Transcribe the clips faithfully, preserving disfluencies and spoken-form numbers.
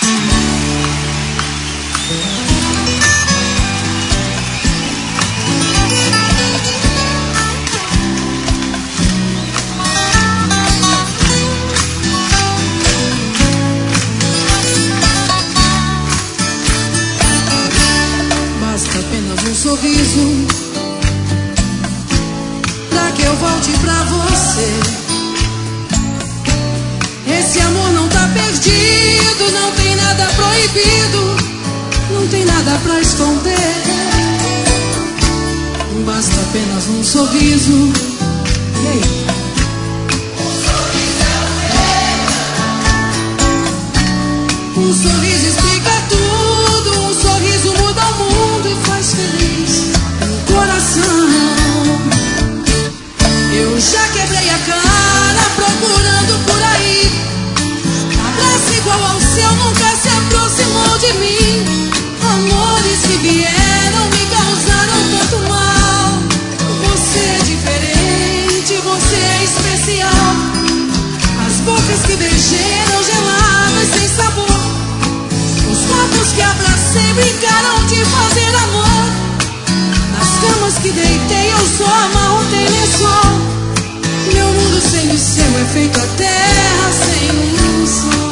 Basta apenas um sorriso pra que eu volte pra você. Esse amor não tá perdido, não tem nada proibido, não tem nada pra esconder. Basta apenas um sorriso. Ei. Um sorriso explica tudo, um sorriso muda o mundo e faz feliz o coração. Eu já quebrei a cara procurando por aí. Abraço igual ao seu nunca se aproximou de mim. Amores que vieram me causaram tanto mal. Você é diferente, você é especial. As bocas que beijei eram geladas sem sabor. Os corpos que abracei brincaram de fazer amor. Nas camas que deitei eu só amarrotei lençol. Meu mundo sem o seu é feito a terra sem um sol.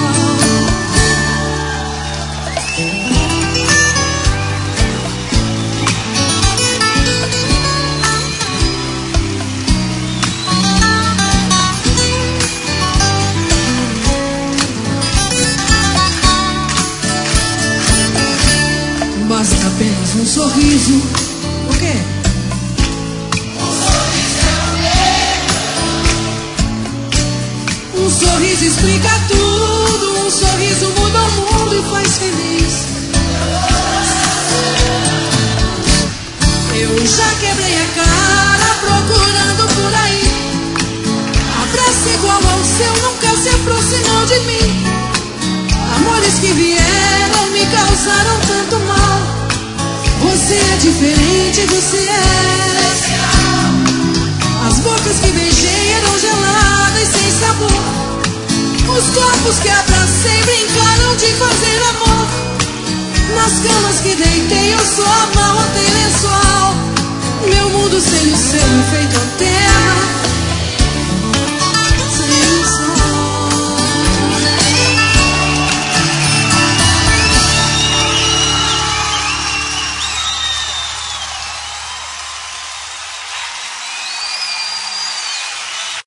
Basta apenas um sorriso. O quê? Um sorriso explica tudo, um sorriso muda o mundo e faz feliz. Eu já quebrei a cara procurando por aí. Abraço igual ao seu nunca se aproximou de mim. Amores que vieram me causaram tanto mal. Você é diferente, você é especial. As bocas que beijei eram geladas sem sabor. Os corpos que abracei brincaram de fazer amor. Nas camas que deitei eu só amarrotei lençol. Meu mundo sem o seu é feito a terra